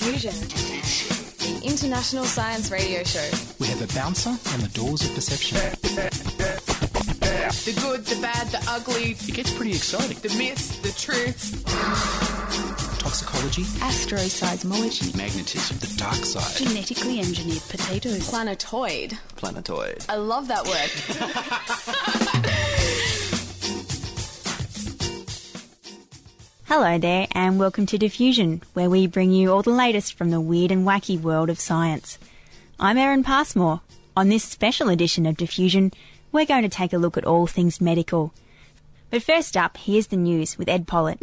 Diffusion, the international science radio show. We have a bouncer on the doors of perception. The good, the bad, the ugly. It gets pretty exciting. The myths, the truths. Toxicology. Astroseismology. Magnetism. The dark side. Genetically engineered potatoes. Planetoid. Planetoid. I love that word. Hello there and welcome to Diffusion, where we bring you all the latest from the weird and wacky world of science. I'm Erin Passmore. On this special edition of Diffusion, we're going to take a look at all things medical. But first up, here's the news with Ed Pollitt.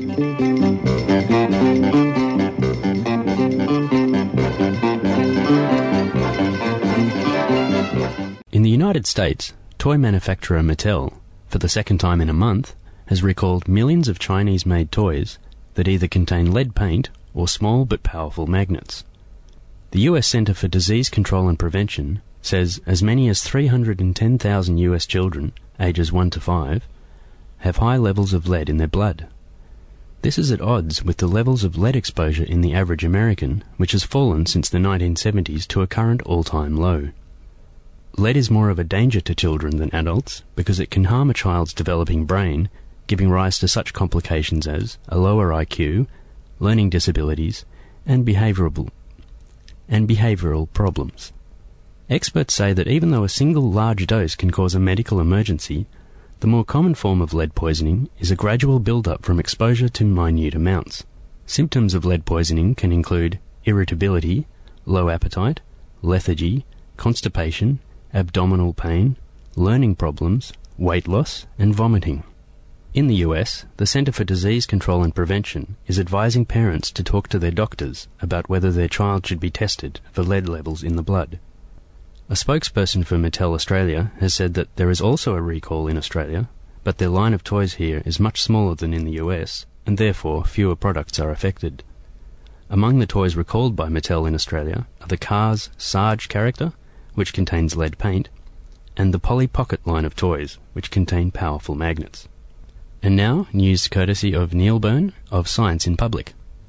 In the United States, toy manufacturer Mattel, for the second time in a month, has recalled millions of Chinese-made toys that either contain lead paint or small but powerful magnets. The US Center for Disease Control and Prevention says as many as 310,000 US children, ages 1 to 5, have high levels of lead in their blood. This is at odds with the levels of lead exposure in the average American, which has fallen since the 1970s to a current all-time low. Lead is more of a danger to children than adults because it can harm a child's developing brain, giving rise to such complications as a lower IQ, learning disabilities, and behavioural problems. Experts say that even though a single large dose can cause a medical emergency, the more common form of lead poisoning is a gradual build-up from exposure to minute amounts. Symptoms of lead poisoning can include irritability, low appetite, lethargy, constipation, abdominal pain, learning problems, weight loss, and vomiting. In the US, the Center for Disease Control and Prevention is advising parents to talk to their doctors about whether their child should be tested for lead levels in the blood. A spokesperson for Mattel Australia has said that there is also a recall in Australia, but their line of toys here is much smaller than in the US, and therefore fewer products are affected. Among the toys recalled by Mattel in Australia are the Cars Sarge character, which contains lead paint, and the Polly Pocket line of toys, which contain powerful magnets. And now, news courtesy of Neil Byrne of Science in Public.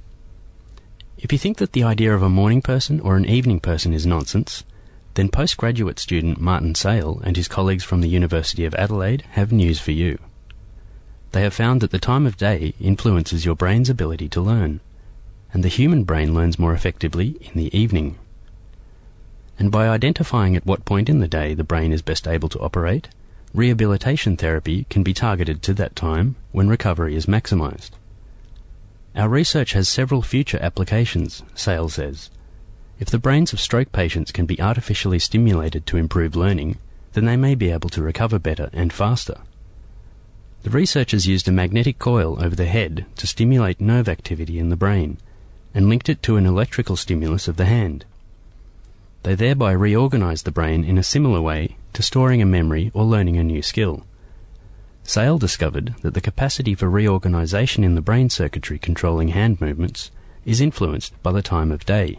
If you think that the idea of a morning person or an evening person is nonsense, then postgraduate student Martin Sale and his colleagues from the University of Adelaide have news for you. They have found that the time of day influences your brain's ability to learn, and the human brain learns more effectively in the evening. And by identifying at what point in the day the brain is best able to operate, rehabilitation therapy can be targeted to that time when recovery is maximised. Our research has several future applications, Sale says. If the brains of stroke patients can be artificially stimulated to improve learning, then they may be able to recover better and faster. The researchers used a magnetic coil over the head to stimulate nerve activity in the brain and linked it to an electrical stimulus of the hand. They thereby reorganised the brain in a similar way to storing a memory or learning a new skill. Sale discovered that the capacity for reorganisation in the brain circuitry controlling hand movements is influenced by the time of day.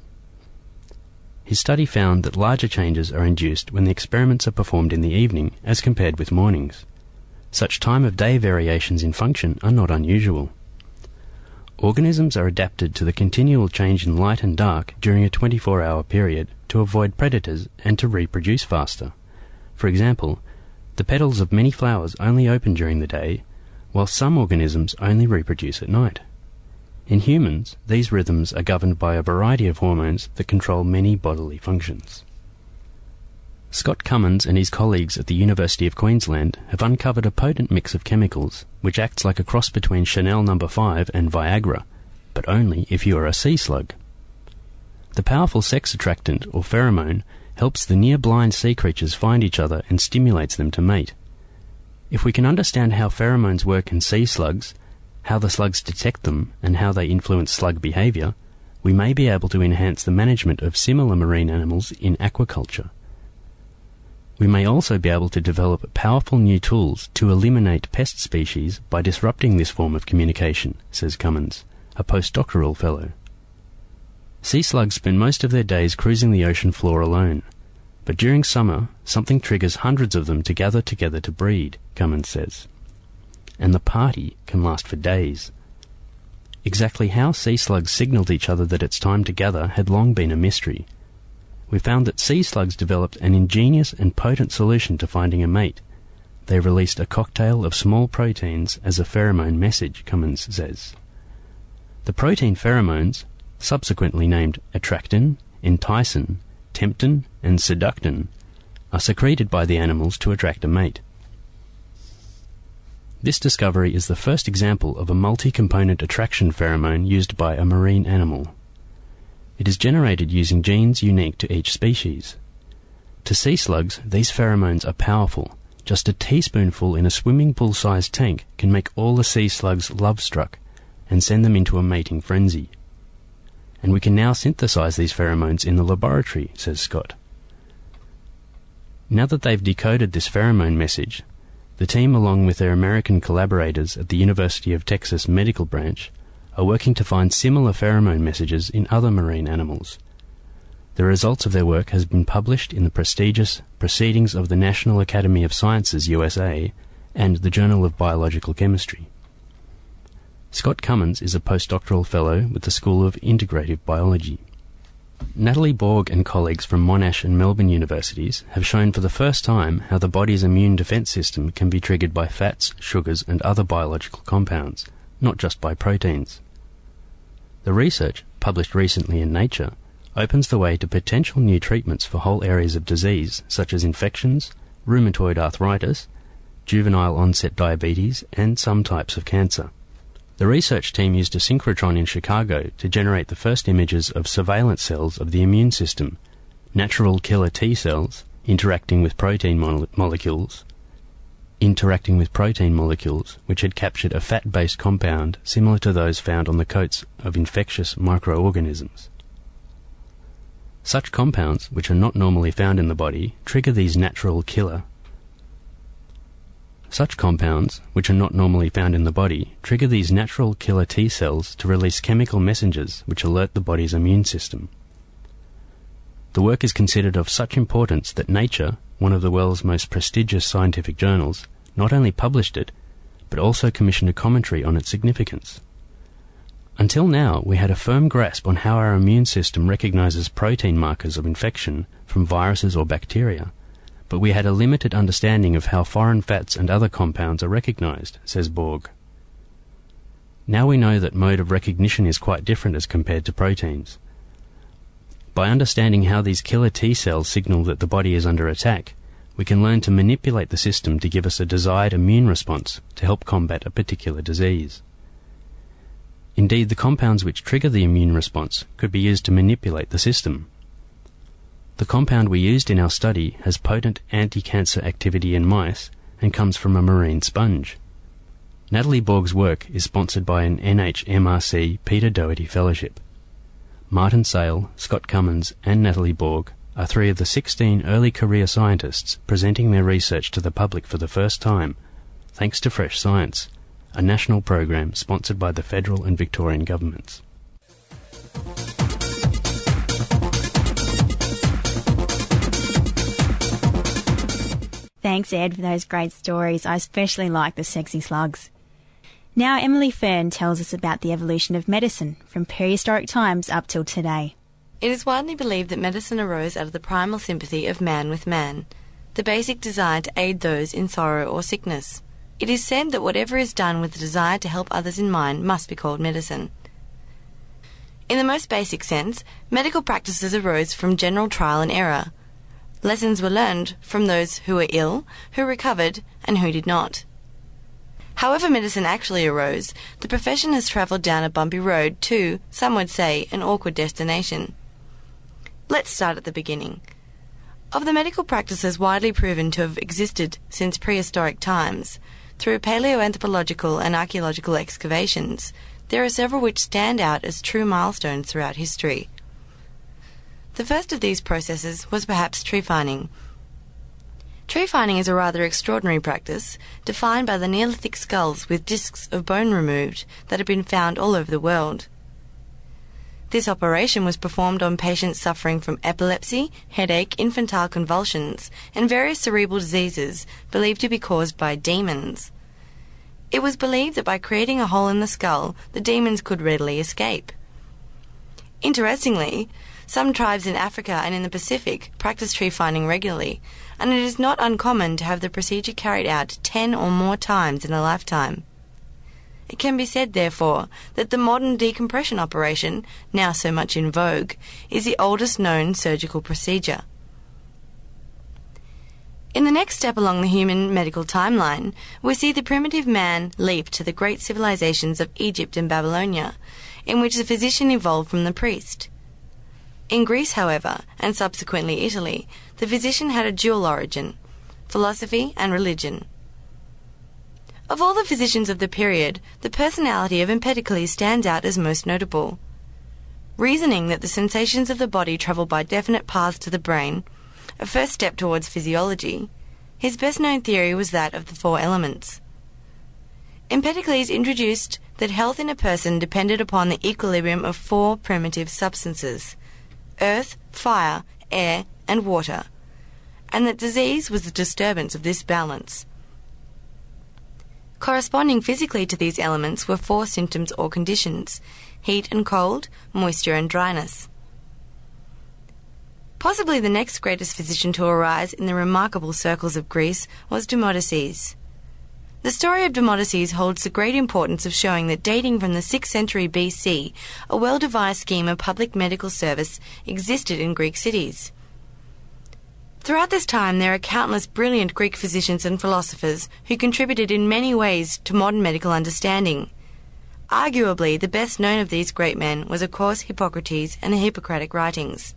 His study found that larger changes are induced when the experiments are performed in the evening as compared with mornings. Such time-of-day variations in function are not unusual. Organisms are adapted to the continual change in light and dark during a 24-hour period to avoid predators and to reproduce faster. For example, the petals of many flowers only open during the day, while some organisms only reproduce at night. In humans, these rhythms are governed by a variety of hormones that control many bodily functions. Scott Cummins and his colleagues at the University of Queensland have uncovered a potent mix of chemicals which acts like a cross between Chanel No. 5 and Viagra, but only if you are a sea slug. The powerful sex attractant, or pheromone, helps the near-blind sea creatures find each other and stimulates them to mate. If we can understand how pheromones work in sea slugs, how the slugs detect them, and how they influence slug behaviour, we may be able to enhance the management of similar marine animals in aquaculture. We may also be able to develop powerful new tools to eliminate pest species by disrupting this form of communication, says Cummins, a postdoctoral fellow. Sea slugs spend most of their days cruising the ocean floor alone, but during summer, something triggers hundreds of them to gather together to breed, Cummins says. And the party can last for days. Exactly how sea slugs signalled each other that it's time to gather had long been a mystery. We found that sea slugs developed an ingenious and potent solution to finding a mate. They released a cocktail of small proteins as a pheromone message, Cummins says. The protein pheromones, subsequently named attractin, enticin, temptin, and seductin, are secreted by the animals to attract a mate. This discovery is the first example of a multi-component attraction pheromone used by a marine animal. It is generated using genes unique to each species. To sea slugs, these pheromones are powerful. Just a teaspoonful in a swimming pool-sized tank can make all the sea slugs love-struck and send them into a mating frenzy. And we can now synthesize these pheromones in the laboratory, says Scott. Now that they've decoded this pheromone message, the team, along with their American collaborators at the University of Texas Medical Branch, are working to find similar pheromone messages in other marine animals. The results of their work has been published in the prestigious Proceedings of the National Academy of Sciences, USA, and the Journal of Biological Chemistry. Scott Cummins is a postdoctoral fellow with the School of Integrative Biology. Natalie Borg and colleagues from Monash and Melbourne universities have shown for the first time how the body's immune defence system can be triggered by fats, sugars, and other biological compounds, not just by proteins. The research, published recently in Nature, opens the way to potential new treatments for whole areas of disease such as infections, rheumatoid arthritis, juvenile onset diabetes, and some types of cancer. The research team used a synchrotron in Chicago to generate the first images of surveillance cells of the immune system, natural killer T cells interacting with protein molecules, which had captured a fat-based compound similar to those found on the coats of infectious microorganisms. Such compounds, which are not normally found in the body, trigger these natural killer T cells to release chemical messengers which alert the body's immune system. The work is considered of such importance that Nature, one of the world's most prestigious scientific journals, not only published it, but also commissioned a commentary on its significance. Until now, we had a firm grasp on how our immune system recognizes protein markers of infection from viruses or bacteria, but we had a limited understanding of how foreign fats and other compounds are recognized, says Borg. Now we know that mode of recognition is quite different as compared to proteins. By understanding how these killer T cells signal that the body is under attack, we can learn to manipulate the system to give us a desired immune response to help combat a particular disease. Indeed, the compounds which trigger the immune response could be used to manipulate the system. The compound we used in our study has potent anti-cancer activity in mice and comes from a marine sponge. Natalie Borg's work is sponsored by an NHMRC Peter Doherty Fellowship. Martin Sale, Scott Cummins, and Natalie Borg are 3 of the 16 early career scientists presenting their research to the public for the first time, thanks to Fresh Science, a national program sponsored by the federal and Victorian governments. Thanks, Ed, for those great stories. I especially like the sexy slugs. Now Emily Fern tells us about the evolution of medicine from prehistoric times up till today. It is widely believed that medicine arose out of the primal sympathy of man with man, the basic desire to aid those in sorrow or sickness. It is said that whatever is done with the desire to help others in mind must be called medicine. In the most basic sense, medical practices arose from general trial and error. Lessons were learned from those who were ill, who recovered, and who did not. However medicine actually arose, the profession has travelled down a bumpy road to, some would say, an awkward destination. Let's start at the beginning. Of the medical practices widely proven to have existed since prehistoric times, through paleoanthropological and archaeological excavations, there are several which stand out as true milestones throughout history. The first of these processes was perhaps tree finding. Tree finding is a rather extraordinary practice, defined by the Neolithic skulls with discs of bone removed that have been found all over the world. This operation was performed on patients suffering from epilepsy, headache, infantile convulsions, and various cerebral diseases believed to be caused by demons. It was believed that by creating a hole in the skull, the demons could readily escape. Interestingly, some tribes in Africa and in the Pacific practice tree finding regularly, and it is not uncommon to have the procedure carried out 10 or more times in a lifetime. It can be said, therefore, that the modern decompression operation, now so much in vogue, is the oldest known surgical procedure. In the next step along the human medical timeline, we see the primitive man leap to the great civilizations of Egypt and Babylonia, in which the physician evolved from the priest. In Greece, however, and subsequently Italy, the physician had a dual origin, philosophy and religion. Of all the physicians of the period, the personality of Empedocles stands out as most notable. Reasoning that the sensations of the body travel by definite paths to the brain, a first step towards physiology, his best-known theory was that of the 4 elements. Empedocles introduced that health in a person depended upon the equilibrium of 4 primitive substances: earth, fire, air, and water, and that disease was the disturbance of this balance. Corresponding physically to these elements were 4 symptoms or conditions: heat and cold, moisture and dryness. Possibly the next greatest physician to arise in the remarkable circles of Greece was Demodeces. The story of Demodeces holds the great importance of showing that dating from the 6th century BC, a well-devised scheme of public medical service existed in Greek cities. Throughout this time, there are countless brilliant Greek physicians and philosophers who contributed in many ways to modern medical understanding. Arguably, the best known of these great men was, of course, Hippocrates and the Hippocratic writings.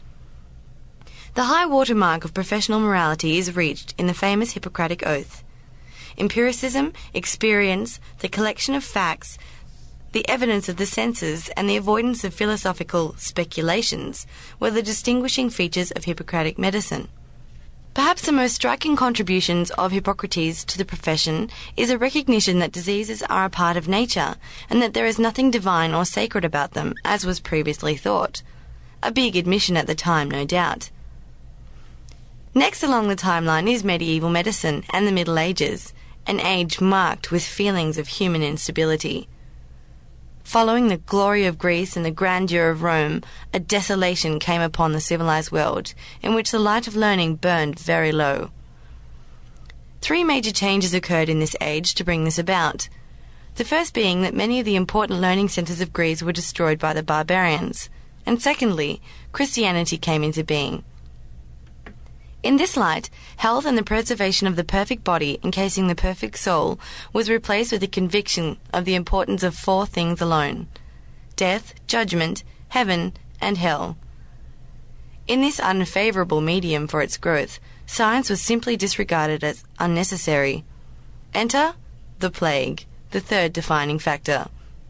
The high water mark of professional morality is reached in the famous Hippocratic Oath. Empiricism, experience, the collection of facts, the evidence of the senses, and the avoidance of philosophical speculations were the distinguishing features of Hippocratic medicine. Perhaps the most striking contributions of Hippocrates to the profession is a recognition that diseases are a part of nature, and that there is nothing divine or sacred about them, as was previously thought. A big admission at the time, no doubt. Next along the timeline is medieval medicine and the Middle Ages, an age marked with feelings of human instability. Following the glory of Greece and the grandeur of Rome, a desolation came upon the civilized world, in which the light of learning burned very low. 3 major changes occurred in this age to bring this about. The first being that many of the important learning centers of Greece were destroyed by the barbarians, and secondly, Christianity came into being. In this light, health and the preservation of the perfect body encasing the perfect soul was replaced with the conviction of the importance of 4 things alone: death, judgment, heaven, and hell. In this unfavourable medium for its growth, science was simply disregarded as unnecessary. Enter the plague, the third defining factor.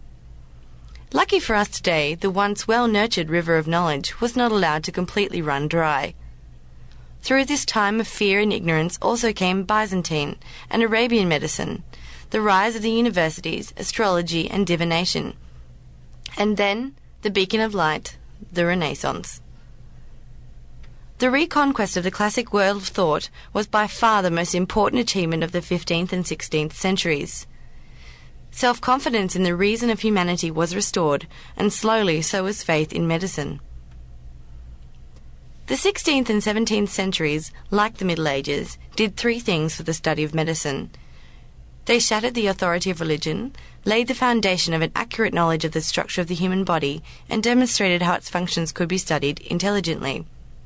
Lucky for us today, the once well-nurtured river of knowledge was not allowed to completely run dry. Through this time of fear and ignorance also came Byzantine and Arabian medicine, the rise of the universities, astrology and divination, and then the beacon of light, the Renaissance. The reconquest of the classic world of thought was by far the most important achievement of the 15th and 16th centuries. Self-confidence in the reason of humanity was restored, and slowly so was faith in medicine. The 16th and 17th centuries, like the Middle Ages, did 3 things for the study of medicine. They shattered the authority of religion, laid the foundation of an accurate knowledge of the structure of the human body, and demonstrated how its functions could be studied intelligently.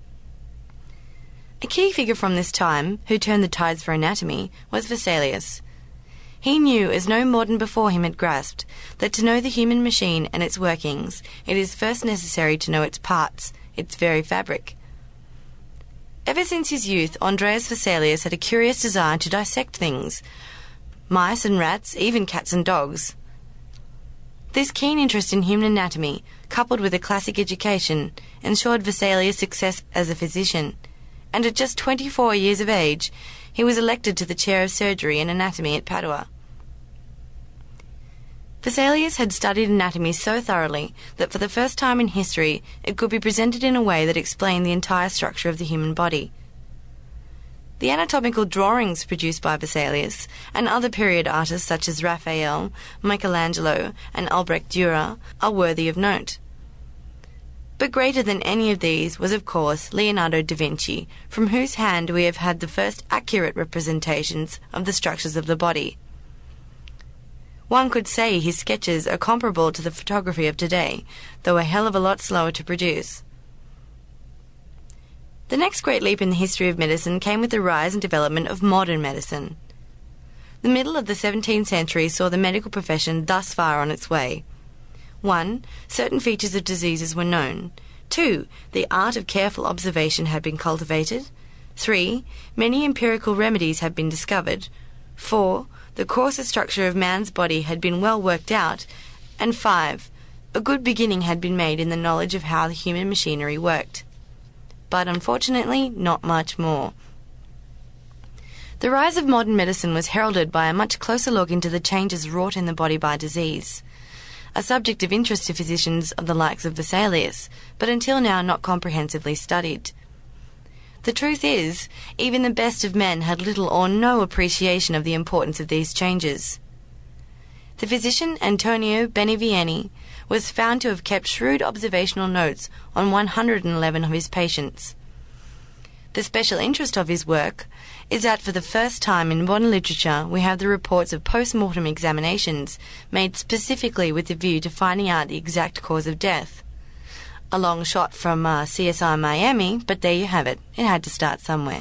A key figure from this time, who turned the tides for anatomy, was Vesalius. He knew, as no modern before him had grasped, that to know the human machine and its workings, it is first necessary to know its parts, its very fabric. Ever since his youth, Andreas Vesalius had a curious desire to dissect things, mice and rats, even cats and dogs. This keen interest in human anatomy, coupled with a classic education, ensured Vesalius success as a physician, and at just 24 years of age, he was elected to the chair of surgery and anatomy at Padua. Vesalius had studied anatomy so thoroughly that for the first time in history it could be presented in a way that explained the entire structure of the human body. The anatomical drawings produced by Vesalius and other period artists such as Raphael, Michelangelo, and Albrecht Dürer are worthy of note. But greater than any of these was, of course, Leonardo da Vinci, from whose hand we have had the first accurate representations of the structures of the body. One could say his sketches are comparable to the photography of today, though a hell of a lot slower to produce. The next great leap in the history of medicine came with the rise and development of modern medicine. The middle of the 17th century saw the medical profession thus far on its way. 1. Certain features of diseases were known. 2. The art of careful observation had been cultivated. 3. Many empirical remedies had been discovered. 4. The coarser structure of man's body had been well worked out. And 5. A good beginning had been made in the knowledge of how the human machinery worked. But unfortunately, not much more. The rise of modern medicine was heralded by a much closer look into the changes wrought in the body by disease, a subject of interest to physicians of the likes of Vesalius, but until now not comprehensively studied. The truth is, even the best of men had little or no appreciation of the importance of these changes. The physician Antonio Benivieni was found to have kept shrewd observational notes on 111 of his patients. The special interest of his work is that for the first time in modern literature we have the reports of post-mortem examinations made specifically with the view to finding out the exact cause of death. A long shot from CSI Miami, but there you have it. It had to start somewhere.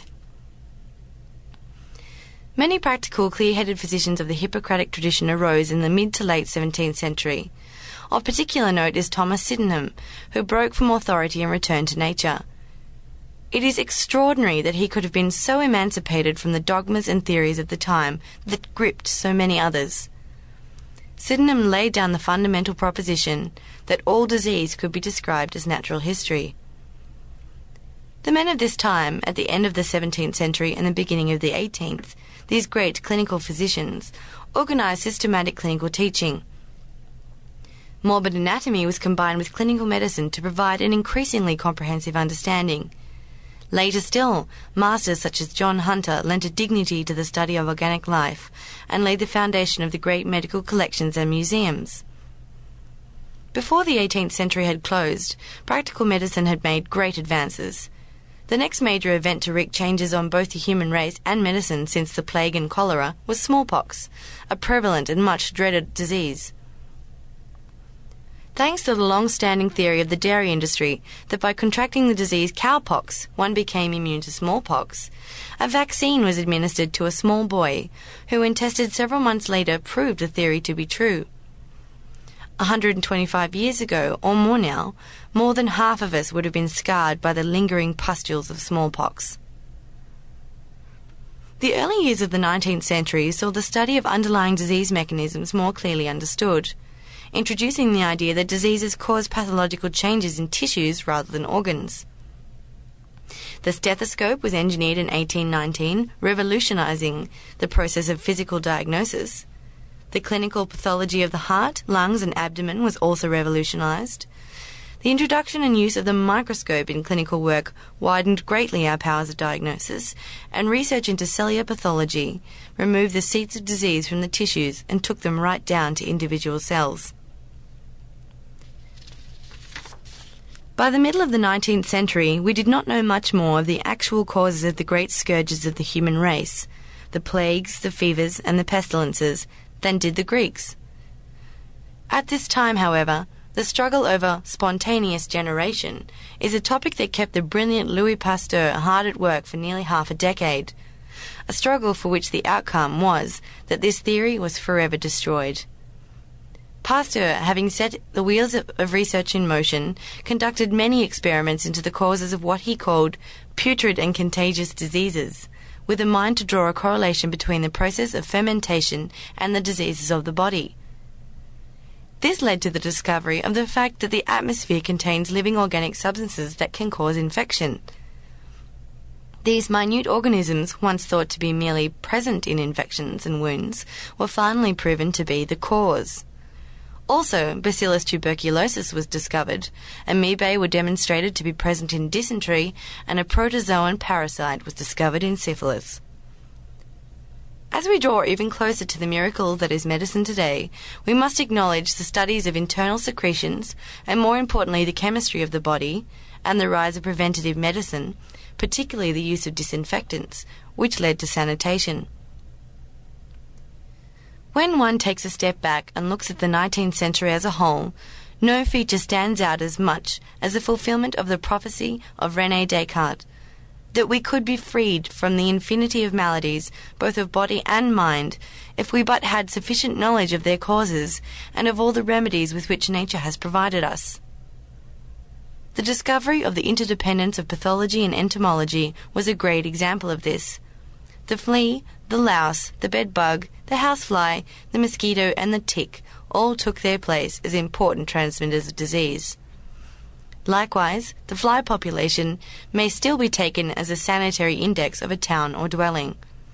Many practical, clear-headed physicians of the Hippocratic tradition arose in the mid to late 17th century. Of particular note is Thomas Sydenham, who broke from authority and returned to nature. It is extraordinary that he could have been so emancipated from the dogmas and theories of the time that gripped so many others. Sydenham laid down the fundamental proposition that all disease could be described as natural history. The men of this time, at the end of the 17th century and the beginning of the 18th, these great clinical physicians, organized systematic clinical teaching. Morbid anatomy was combined with clinical medicine to provide an increasingly comprehensive understanding. Later still, masters such as John Hunter lent a dignity to the study of organic life and laid the foundation of the great medical collections and museums. Before the 18th century had closed, practical medicine had made great advances. The next major event to wreak changes on both the human race and medicine since the plague and cholera was smallpox, a prevalent and much dreaded disease. Thanks to the long-standing theory of the dairy industry that by contracting the disease cowpox, one became immune to smallpox, a vaccine was administered to a small boy, who when tested several months later proved the theory to be true. 125 years ago, or more now, more than half of us would have been scarred by the lingering pustules of smallpox. The early years of the 19th century saw the study of underlying disease mechanisms more clearly understood, introducing the idea that diseases cause pathological changes in tissues rather than organs. The stethoscope was engineered in 1819, revolutionizing the process of physical diagnosis. The clinical pathology of the heart, lungs, and abdomen was also revolutionized. The introduction and use of the microscope in clinical work widened greatly our powers of diagnosis, and research into cellular pathology removed the seats of disease from the tissues and took them right down to individual cells. By the middle of the 19th century, we did not know much more of the actual causes of the great scourges of the human race, the plagues, the fevers, and the pestilences, than did the Greeks. At this time, however, the struggle over spontaneous generation is a topic that kept the brilliant Louis Pasteur hard at work for nearly half a decade, a struggle for which the outcome was that this theory was forever destroyed. Pasteur, having set the wheels of research in motion, conducted many experiments into the causes of what he called putrid and contagious diseases, with a mind to draw a correlation between the process of fermentation and the diseases of the body. This led to the discovery of the fact that the atmosphere contains living organic substances that can cause infection. These minute organisms, once thought to be merely present in infections and wounds, were finally proven to be the cause. Also, Bacillus tuberculosis was discovered, amoebae were demonstrated to be present in dysentery, and a protozoan parasite was discovered in syphilis. As we draw even closer to the miracle that is medicine today, we must acknowledge the studies of internal secretions, and more importantly the chemistry of the body, and the rise of preventative medicine, particularly the use of disinfectants, which led to sanitation. When one takes a step back and looks at the 19th century as a whole, no feature stands out as much as the fulfillment of the prophecy of René Descartes, that we could be freed from the infinity of maladies, both of body and mind, if we but had sufficient knowledge of their causes and of all the remedies with which nature has provided us. The discovery of the interdependence of pathology and entomology was a great example of this. The flea, the louse, the bedbug, the housefly, the mosquito, and the tick all took their place as important transmitters of disease. Likewise, the fly population may still be taken as a sanitary index of a town or dwelling.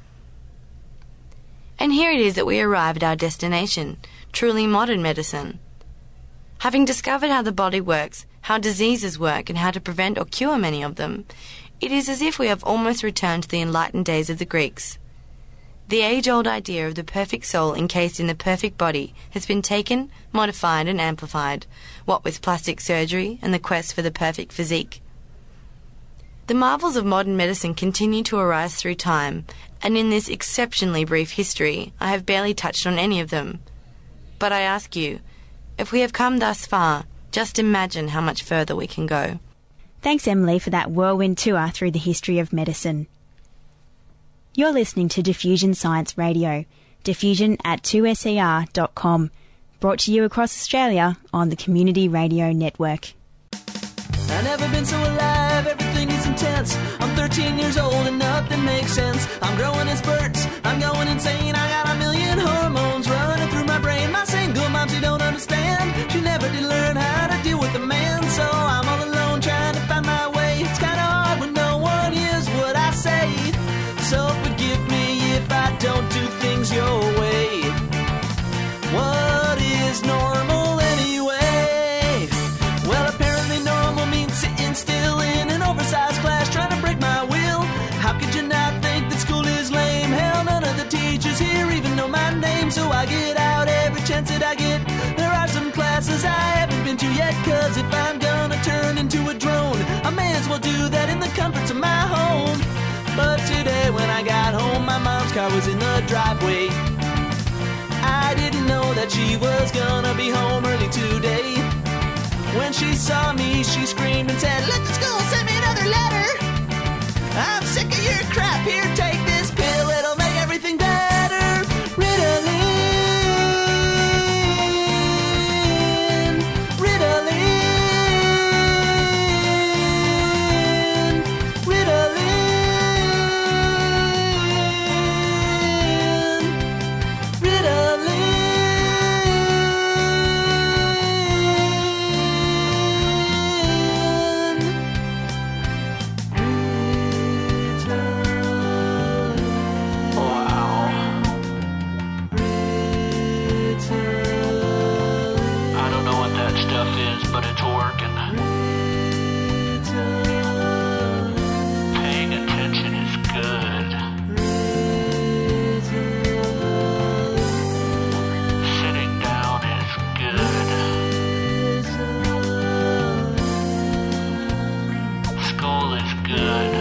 And here it is that we arrive at our destination, truly modern medicine. Having discovered how the body works, how diseases work, and how to prevent or cure many of them, it is as if we have almost returned to the enlightened days of the Greeks. The age-old idea of the perfect soul encased in the perfect body has been taken, modified, and amplified, what with plastic surgery and the quest for the perfect physique. The marvels of modern medicine continue to arise through time, and in this exceptionally brief history, I have barely touched on any of them. But I ask you, if we have come thus far, just imagine how much further we can go. Thanks, Emily, for that whirlwind tour through the history of medicine. You're listening to Diffusion Science Radio, diffusion at 2ser.com, brought to you across Australia on the Community Radio Network. I've never been so alive, everything is intense. I'm 13 years old and nothing makes sense. I'm growing in spurts, I'm going insane. I got a million hormones running through my brain. My single mom, she don't understand. She never did learn how to deal with a man. So I'm all alone trying to find my way. It's kind of hard when no one hears what I say. So forgive me if I don't do things your way. What is normal anyway? Well, apparently normal means sitting still in an oversized class trying to break my will. How could you not think that school is lame? Hell, none of the teachers here even know my name. So I get out every chance that I get. There are some classes I haven't been to yet, cause if I'm gonna turn into a drone, I may as well do that in the comforts of my home. But today when I got home, my mom's car was in the driveway. I didn't know that she was gonna be home early today. When she saw me, she screamed and said, "Let the school send me another letter. I'm sick of your crap. Here, take this pill. It'll make everything better. Ritalin, Ritalin, Ritalin, Ritalin." But it's working. Paying attention is good. Sitting down is good. School is good.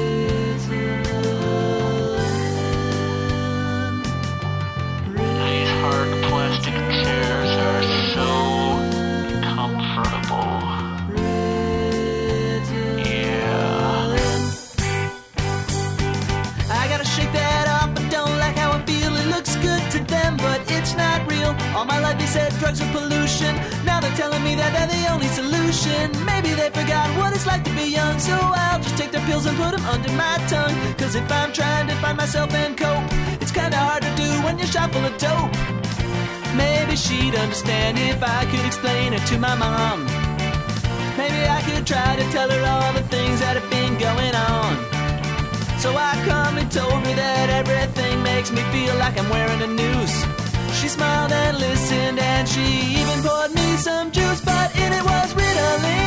These hard plastic chairs are so comfortable. Yeah. I gotta shake that off, but don't like how I feel. It looks good to them, but it's not real. All my life they said drugs are pollution. Now they're telling me that they're the only solution. Maybe they forgot what it's like to be young, so I'll just take their pills and put them under my tongue. Cause if I'm trying to find myself and cope, it's kinda hard to do when you're shot full of dope. Maybe she'd understand if I could explain it to my mom. Maybe I could try to tell her all the things that have been going on. So I come and told her that everything makes me feel like I'm wearing a noose. She smiled and listened, and she even some juice, but in it was Ritalin.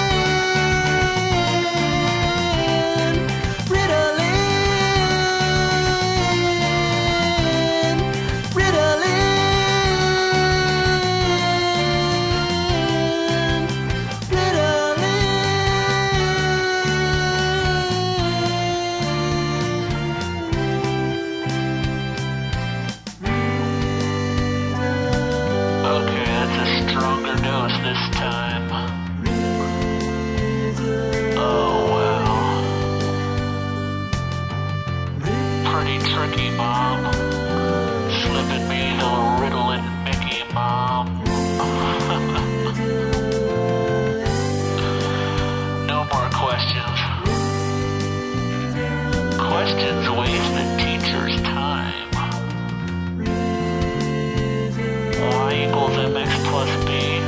Questions waste the teacher's time. Y equals mx plus b.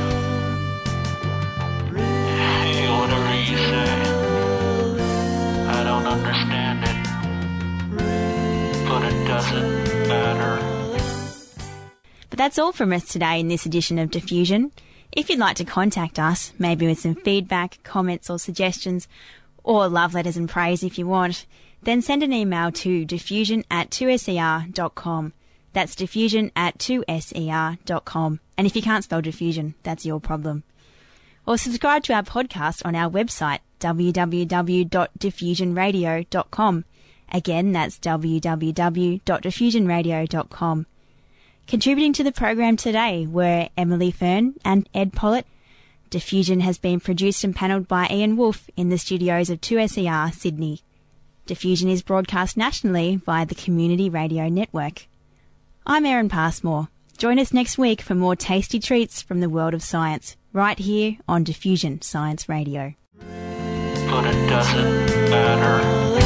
Hey, whatever you say. I don't understand it. But it doesn't matter. But that's all from us today in this edition of Diffusion. If you'd like to contact us, maybe with some feedback, comments or suggestions, or love letters and praise if you want, then send an email to diffusion@2ser.com. That's diffusion@2ser.com. And if you can't spell diffusion, that's your problem. Or subscribe to our podcast on our website, www.diffusionradio.com. Again, that's www.diffusionradio.com. Contributing to the program today were Emily Fern and Ed Pollitt. Diffusion has been produced and panelled by Ian Wolfe in the studios of 2SER Sydney. Diffusion is broadcast nationally via the Community Radio Network. I'm Erin Passmore. Join us next week for more tasty treats from the world of science, right here on Diffusion Science Radio. But it doesn't matter.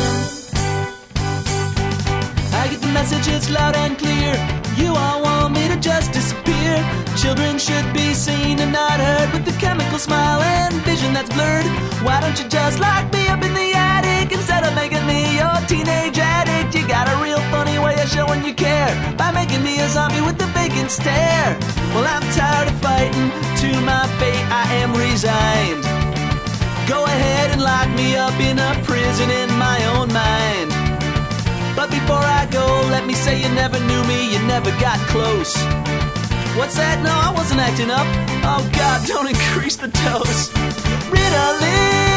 I get the message, it's loud and clear. You all want me to just disappear. Children should be seen and not heard, with the chemical smile and vision that's blurred. Why don't you just lock me up in the attic instead of making me your teenage addict? You got a real funny way of showing you care by making me a zombie with a vacant stare. Well, I'm tired of fighting, to my fate I am resigned. Go ahead and lock me up in a prison in my own mind. But before I go, let me say you never knew me, you never got close. What's that? No, I wasn't acting up. Oh God, don't increase the dose. Ritalin.